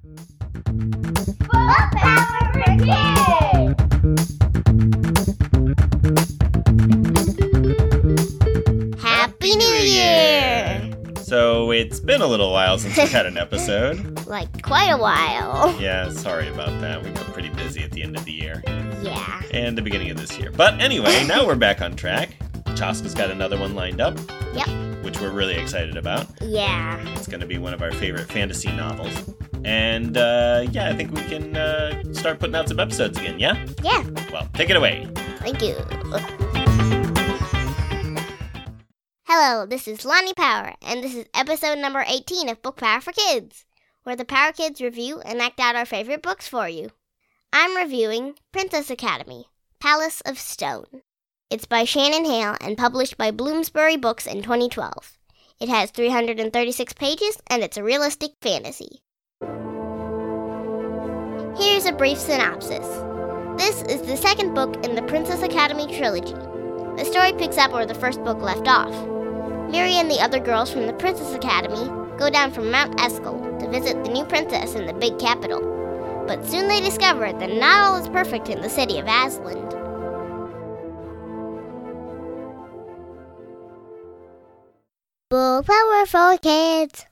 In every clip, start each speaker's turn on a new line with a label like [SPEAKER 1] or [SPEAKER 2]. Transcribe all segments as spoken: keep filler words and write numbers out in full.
[SPEAKER 1] Book Power for Kids!
[SPEAKER 2] Happy New Year!
[SPEAKER 3] So it's been a little while since we've had an episode.
[SPEAKER 2] Like, quite a while.
[SPEAKER 3] Yeah, sorry about that. We got pretty busy at the end of the year.
[SPEAKER 2] Yeah.
[SPEAKER 3] And the beginning of this year. But anyway, now we're back on track. Chaska's got another one lined up.
[SPEAKER 2] Yep.
[SPEAKER 3] Which we're really excited about.
[SPEAKER 2] Yeah.
[SPEAKER 3] It's going to be one of our favorite fantasy novels. And, uh, yeah, I think we can uh, start putting out some episodes again, yeah?
[SPEAKER 2] Yeah.
[SPEAKER 3] Well, take it away.
[SPEAKER 2] Thank you. Hello, this is Lonnie Power, and this is episode number eighteen of Book Power for Kids, where the Power Kids review and act out our favorite books for you. I'm reviewing Princess Academy, Palace of Stone. It's by Shannon Hale and published by Bloomsbury Books in twenty twelve. It has three hundred thirty-six pages, and it's a realistic fantasy. Here's a brief synopsis. This is the second book in the Princess Academy trilogy. The story picks up where the first book left off. Miri and the other girls from the Princess Academy go down from Mount Eskel to visit the new princess in the big capital. But soon they discover that not all is perfect in the city of Aslan. Book Power for Kids.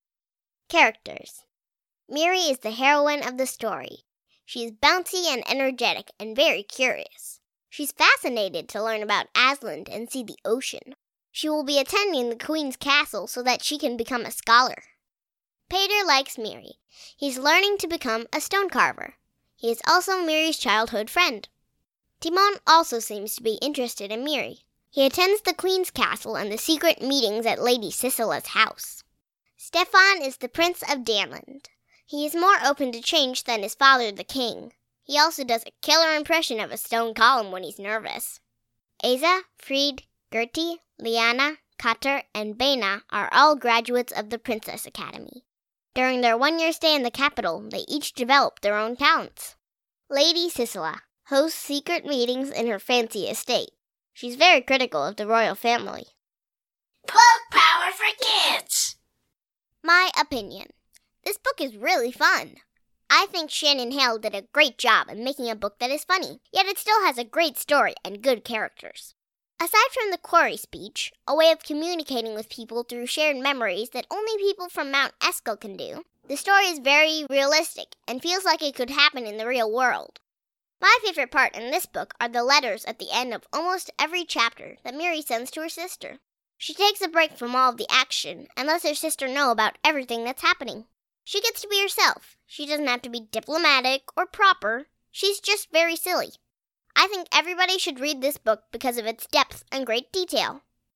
[SPEAKER 2] Characters. Miri is the heroine of the story. She is bouncy and energetic and very curious. She's fascinated to learn about Aslan and see the ocean. She will be attending the Queen's castle so that she can become a scholar. Peter likes Miri. He's learning to become a stone carver. He is also Miri's childhood friend. Timon also seems to be interested in Miri. He attends the Queen's castle and the secret meetings at Lady Sisela's house. Stefan is the Prince of Danland. He is more open to change than his father, the king. He also does a killer impression of a stone column when he's nervous. Asa, Fried, Gertie, Liana, Kater, and Bena are all graduates of the Princess Academy. During their one-year stay in the capital, they each develop their own talents. Lady Sisela hosts secret meetings in her fancy estate. She's very critical of the royal family.
[SPEAKER 1] Book Power for Kids!
[SPEAKER 2] My opinion. This book is really fun. I think Shannon Hale did a great job in making a book that is funny, yet it still has a great story and good characters. Aside from the quarry speech, a way of communicating with people through shared memories that only people from Mount Eskel can do, the story is very realistic and feels like it could happen in the real world. My favorite part in this book are the letters at the end of almost every chapter that Miri sends to her sister. She takes a break from all of the action and lets her sister know about everything that's happening. She gets to be herself. She doesn't have to be diplomatic or proper. She's just very silly. I think everybody should read this book because of its depth and great detail.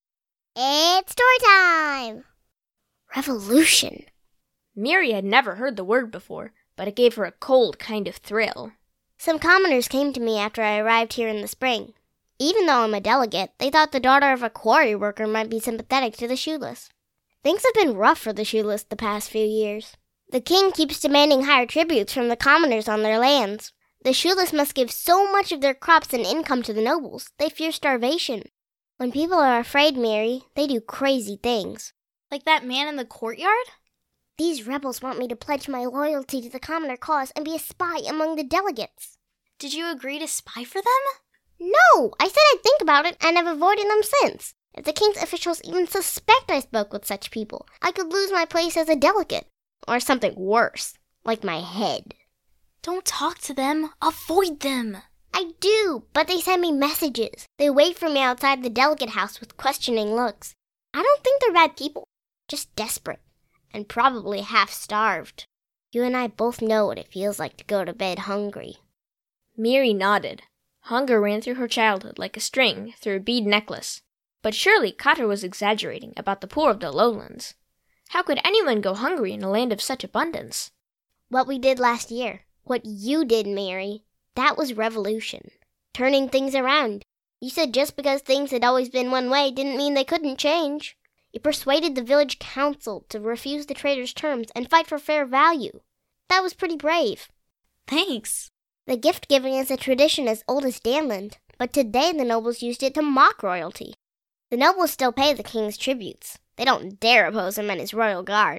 [SPEAKER 2] It's story time! Revolution.
[SPEAKER 4] Miri had never heard the word before, but it gave her a cold kind of thrill.
[SPEAKER 2] Some commoners came to me after I arrived here in the spring. Even though I'm a delegate, they thought the daughter of a quarry worker might be sympathetic to the shoeless. Things have been rough for the shoeless the past few years. The king keeps demanding higher tributes from the commoners on their lands. The shoeless must give so much of their crops and income to the nobles, they fear starvation. When people are afraid, Miri, they do crazy things.
[SPEAKER 4] Like that man in the courtyard?
[SPEAKER 2] These rebels want me to pledge my loyalty to the commoner cause and be a spy among the delegates.
[SPEAKER 4] Did you agree to spy for them?
[SPEAKER 2] No! I said I'd think about it and have avoided them since. If the king's officials even suspect I spoke with such people, I could lose my place as a delegate. Or something worse, like my head.
[SPEAKER 4] Don't talk to them. Avoid them.
[SPEAKER 2] I do, but they send me messages. They wait for me outside the delegate house with questioning looks. I don't think they're bad people, just desperate, and probably half-starved. You and I both know what it feels like to go to bed hungry.
[SPEAKER 4] Miri nodded. Hunger ran through her childhood like a string through a bead necklace. But surely Kater was exaggerating about the poor of the lowlands. How could anyone go hungry in a land of such abundance?
[SPEAKER 2] What we did last year. What you did, Miri. That was revolution. Turning things around. You said just because things had always been one way didn't mean they couldn't change. You persuaded the village council to refuse the trader's terms and fight for fair value. That was pretty brave.
[SPEAKER 4] Thanks.
[SPEAKER 2] The gift-giving is a tradition as old as Danland, but today the nobles used it to mock royalty. The nobles still pay the king's tributes. They don't dare oppose him and his royal guard.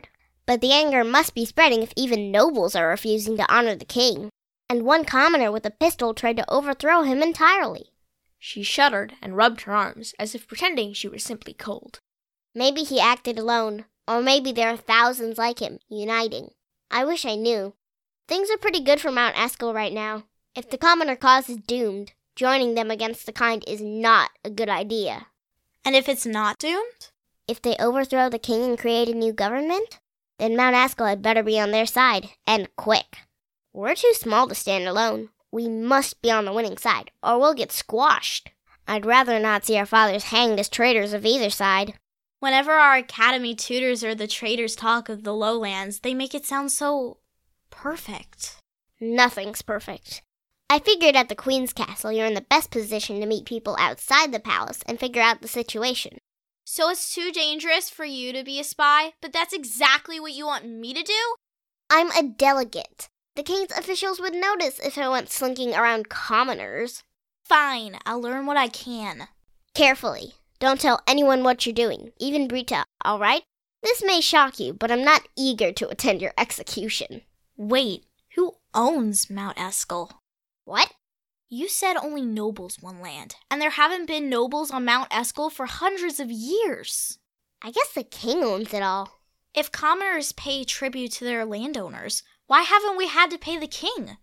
[SPEAKER 2] But the anger must be spreading if even nobles are refusing to honor the king. And one commoner with a pistol tried to overthrow him entirely.
[SPEAKER 4] She shuddered and rubbed her arms, as if pretending she were simply cold.
[SPEAKER 2] Maybe he acted alone, or maybe there are thousands like him, uniting. I wish I knew. Things are pretty good for Mount Eskel right now. If the commoner cause is doomed, joining them against the kind is not a good idea.
[SPEAKER 5] And if it's not doomed?
[SPEAKER 2] If they overthrow the king and create a new government, then Mount Eskel had better be on their side, and quick. We're too small to stand alone. We must be on the winning side, or we'll get squashed. I'd rather not see our fathers hanged as traitors of either side.
[SPEAKER 5] Whenever our academy tutors or the traders talk of the lowlands, they make it sound so perfect.
[SPEAKER 2] Nothing's perfect. I figured at the Queen's Castle you're in the best position to meet people outside the palace and figure out the situation.
[SPEAKER 5] So it's too dangerous for you to be a spy, but that's exactly what you want me to do?
[SPEAKER 2] I'm a delegate. The king's officials would notice if I went slinking around commoners.
[SPEAKER 5] Fine, I'll learn what I can.
[SPEAKER 2] Carefully. Don't tell anyone what you're doing, even Brita, all right? This may shock you, but I'm not eager to attend your execution.
[SPEAKER 5] Wait, who owns Mount Eskel?
[SPEAKER 2] What?
[SPEAKER 5] You said only nobles won land, and there haven't been nobles on Mount Eskel for hundreds of years.
[SPEAKER 2] I guess the king owns it all.
[SPEAKER 5] If commoners pay tribute to their landowners, why haven't we had to pay the king?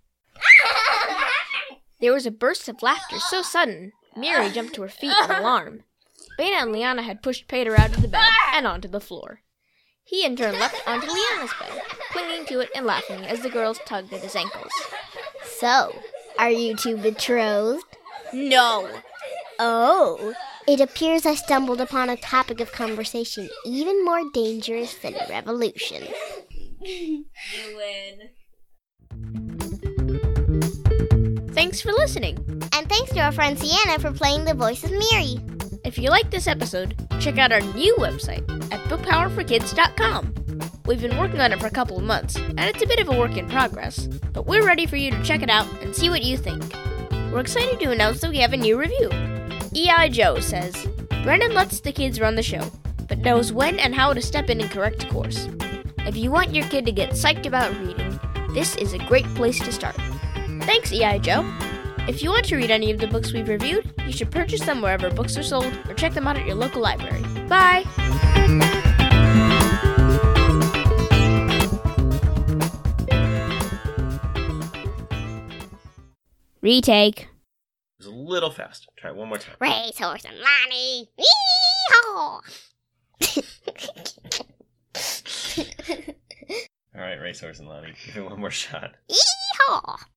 [SPEAKER 4] There was a burst of laughter so sudden, Miri jumped to her feet in alarm. Beta and Liana had pushed Peter out of the bed and onto the floor. He in turn leapt onto Liana's bed, clinging to it and laughing as the girls tugged at his ankles.
[SPEAKER 2] So, are you two betrothed?
[SPEAKER 5] No.
[SPEAKER 2] Oh. It appears I stumbled upon a topic of conversation even more dangerous than a revolution.
[SPEAKER 5] You win.
[SPEAKER 4] Thanks for listening.
[SPEAKER 2] And thanks to our friend Sienna for playing the voice of Miri.
[SPEAKER 4] If you like this episode, check out our new website at book power for kids dot com. We've been working on it for a couple of months, and it's a bit of a work in progress, but we're ready for you to check it out and see what you think. We're excited to announce that we have a new review. E I Joe says, Brennan lets the kids run the show, but knows when and how to step in and correct course. If you want your kid to get psyched about reading, this is a great place to start. Thanks, E I Joe. If you want to read any of the books we've reviewed, you should purchase them wherever books are sold or check them out at your local library. Bye! Retake.
[SPEAKER 3] It was a little fast. Try it one more time.
[SPEAKER 2] Racehorse and Lonnie. Yee-haw!
[SPEAKER 3] All right, Racehorse and Lonnie. Give it one more shot.
[SPEAKER 2] Yee-haw!